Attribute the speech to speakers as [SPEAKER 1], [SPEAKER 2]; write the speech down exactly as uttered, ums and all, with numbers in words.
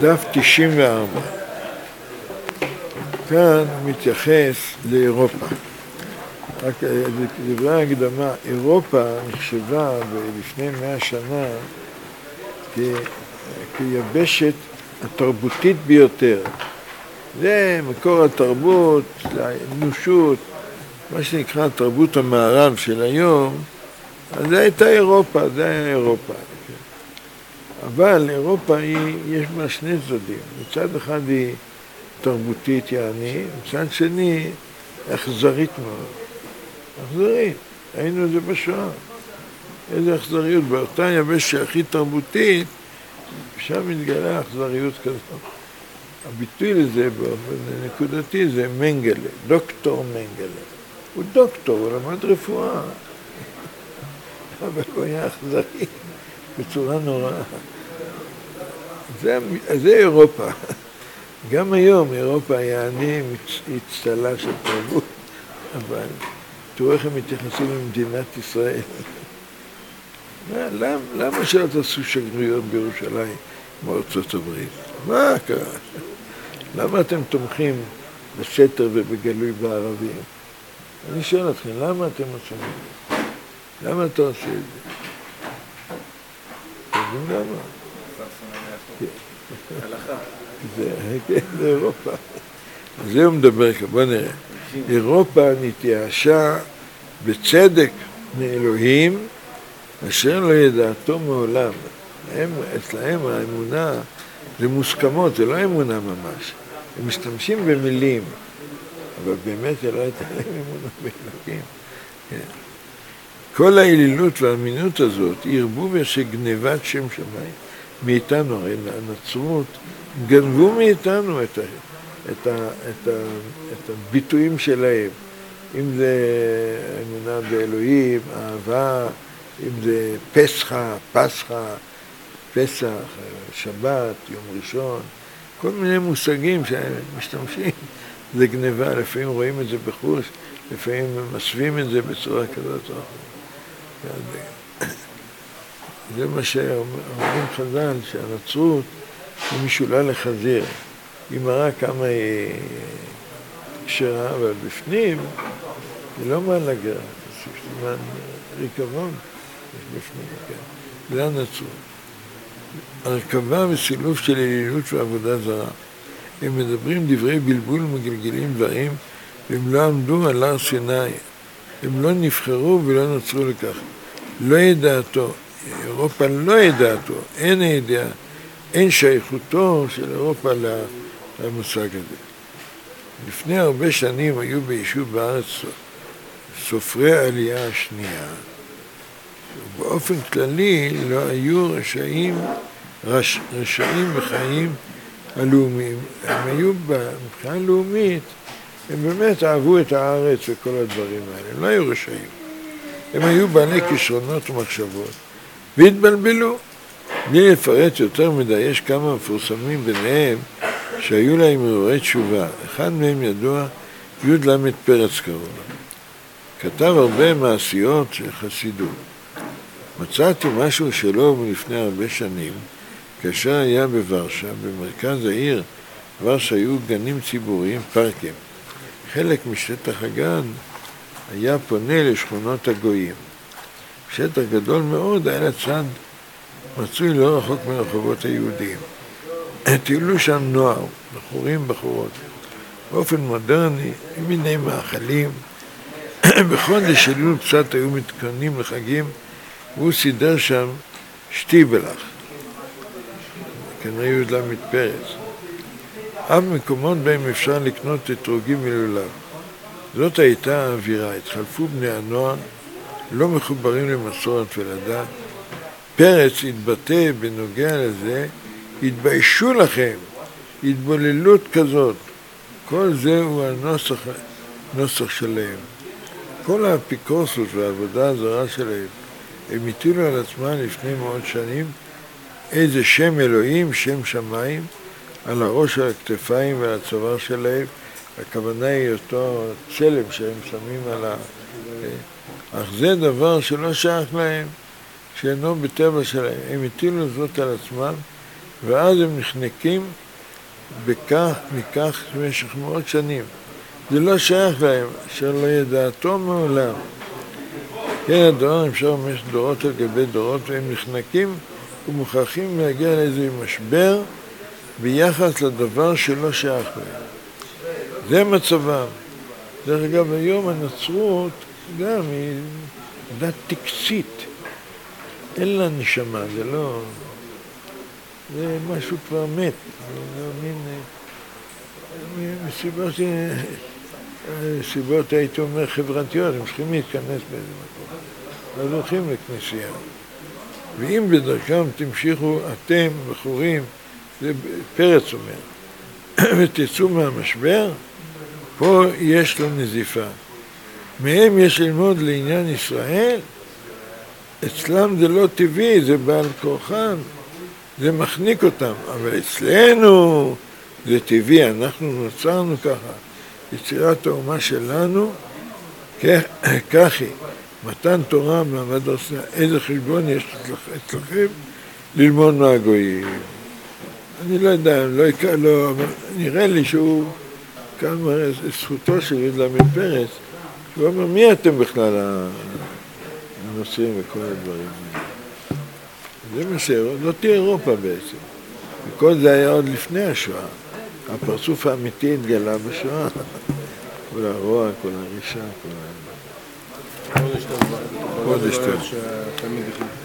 [SPEAKER 1] דף תשעים וארבע. כאן מתייחס לאירופה. רק דברי ההקדמה, אירופה נחשבה לפני מאה שנה כ... כיבשת התרבותית ביותר. זה מקור התרבות, האנושות, מה שנקרא תרבות המערב של היום, אז זה הייתה אירופה, זה היה אירופה. אבל אירופה היא, יש בה שני צדדים. מצד אחד היא תרבותית יעני, מצד שני אכזרית מאוד. אכזרית, היינו את זה בשואה. איזה אכזריות, באותה יבש שהכי תרבותית, שם מתגלה אכזריות כזאת. הביטוי לזה באופן נקודתי זה מנגלה, דוקטור מנגלה. הוא דוקטור, הוא למד רפואה. אבל הוא היה אכזרי בצורה נוראה. זה, זה אירופה. גם היום אירופה היה אני הצטלה של תרבות, אבל תראו איך הם מתייחסים למדינת ישראל. למה, למה שלא תעשו שגרירויות בירושלים מארצות הברית? מה קרה? למה אתם תומכים בסתר ובגלוי בערבים? אני שואל אתכם, למה אתם עושים את זה? למה אתה עושה את זה? אתם יודעים למה?
[SPEAKER 2] הלכה.
[SPEAKER 1] זה אירופה. אז זה הוא מדבר כאן, בוא נראה. אירופה נתייאשה בצדק מאלוהים, אשר לא ידעתו מעולם. הם, אצלהם האמונה זה מוסכמות, זה לא אמונה ממש. הם משתמשים במילים, אבל באמת זה לא הייתה להם אמונה באלוהים. כן. כל האלילות והאמינות הזאת ירבו של גנבת שם שמיים מאיתנו, הרי הנצרות גנבו מאיתנו את, ה, את, ה, את, ה, את הביטויים שלהם, אם זה אמונה באלוהים, אהבה, אם זה פסחה, פסחה, פסח, שבת, יום ראשון, כל מיני מושגים שהם משתמשים, זה גניבה, לפעמים רואים את זה בחוש, לפעמים מסווים את זה בצורה כזאת או אחרת. זה מה שאומרים חז"ל, שהנצרות היא משולה לחזיר. היא מראה כמה היא כשרה, אבל בפנים היא לא מעלה גרה, זה סימן ריקבון בפנים, כן. זה הנצרות. הרכבה וסילוף של אלילות ועבודה זרה. הם מדברים דברי בלבול ומגלגלים דברים, והם לא עמדו על הר סיני. הם לא נבחרו ולא נוצרו לכך. לא ידעתו, אירופה לא ידעתו, אין הידיעה, אין שייכותו של אירופה למושג הזה. לפני הרבה שנים היו ביישוב בארץ סופרי העלייה השנייה, ובאופן כללי לא היו רשעים, רש, רשעים בחיים הלאומיים. הם היו מבחינה לאומית, הם באמת אהבו את הארץ וכל הדברים האלה, הם לא היו רשעים. הם היו בעלי כישרונות ומחשבות, והתבלבלו. בלי לפרט יותר מדי, יש כמה מפורסמים ביניהם שהיו להם הרהורי תשובה. אחד מהם ידוע, י' למד פרץ קראו לו. כתב הרבה מעשיות של חסידות. מצאתי משהו שלו מלפני הרבה שנים, כאשר היה בוורשה, במרכז העיר, ורשה היו גנים ציבוריים, פארקים. חלק משטח הגן היה פונה לשכונות הגויים. שטח גדול מאוד היה לצד מצוי לא רחוק מרחובות היהודים. טיילו שם נוער, בחורים, בחורות. באופן מודרני, עם מיני מאכלים. בחודש אלול קצת היו מתכוננים לחגים, והוא סידר שם שטיבלח. כנראה י' למד פרץ. אף מקומות בהם אפשר לקנות אתרוגים מלולב. זאת הייתה האווירה. התחלפו בני הנוער, לא מחוברים למסורת ולדת. פרץ התבטא בנוגע לזה, התביישו לכם, התבוללות כזאת. כל זה הוא הנוסח, נוסח שלהם. כל האפיקורסות והעבודה הזרה שלהם, הם הטילו על עצמם לפני מאות שנים איזה שם אלוהים, שם שמיים, על הראש, על הכתפיים ועל הצוואר שלהם. הכוונה היא אותו צלם שהם שמים על ה... אך זה דבר שלא שייך להם, שאינו בטבע שלהם. הם הטילו זאת על עצמם ואז הם נחנקים בכך, מכך במשך מאות שנים. זה לא שייך להם, אשר לא ידעתו מעולם. כן, הדבר נמשך במשך דורות על גבי דורות, והם נחנקים ומוכרחים להגיע לאיזה משבר ביחס לדבר שלא שייך להם. זה מצבם. דרך אגב, היום הנצרות גם היא דת טקסית. אין לה נשמה, זה לא... זה משהו כבר מת. זה לא מין... מסיבות, סיבות הייתי אומר חברתיות, הם צריכים להתכנס באיזה מקום. אז הולכים לכנסייה. ואם בדרכם תמשיכו אתם, בחורים, זה פרץ אומר, ותצאו מהמשבר, פה יש לו נזיפה. מהם יש ללמוד לעניין ישראל, אצלם זה לא טבעי, זה בעל כורחם, זה מחניק אותם, אבל אצלנו זה טבעי, אנחנו נוצרנו ככה, יצירת האומה שלנו, כך היא, מתן תורה מעמד עושה, איזה חשבון יש אצלכם ללמוד מהגויים. אני לא יודע, לא יקרה לו, אבל נראה לי שהוא, כאן מראה זכותו של יהודה עמיר פרץ, שהוא אומר, מי אתם בכלל הנוצרים וכל הדברים האלה? זה מה שלא תהיה אירופה בעצם. וכל זה היה עוד לפני השואה. הפרצוף האמיתי התגלה בשואה. כל הרוע, כל הרישה, כל ה...
[SPEAKER 2] חודש טוב. חודש טוב.